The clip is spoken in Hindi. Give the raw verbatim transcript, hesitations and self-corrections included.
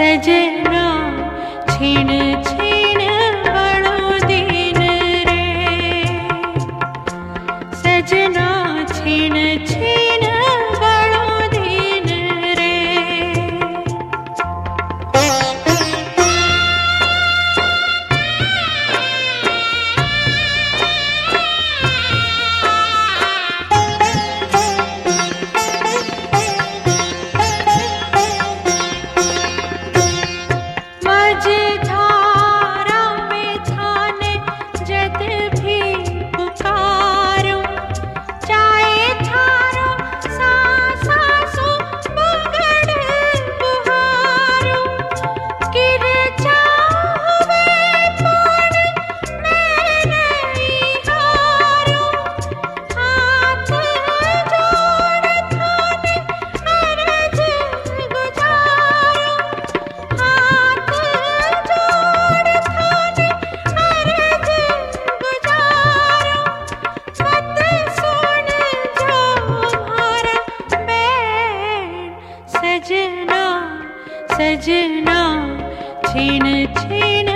सजना छीण छीण बड़ो दीन रे, सजना छीण छीण बड़ो दीन रे। मझधारा में थाने जद भी पुकारो, चाहे थारो सासु बगड़ बुहारो। गिर जावे पण मैं नहीं हारो, हाथ जोड़ थाने अरज गुजारो। हाथ जोड़ थाने अरज गुजारो, मत सुन जो मारा बैन। सजना सजना छीण छीण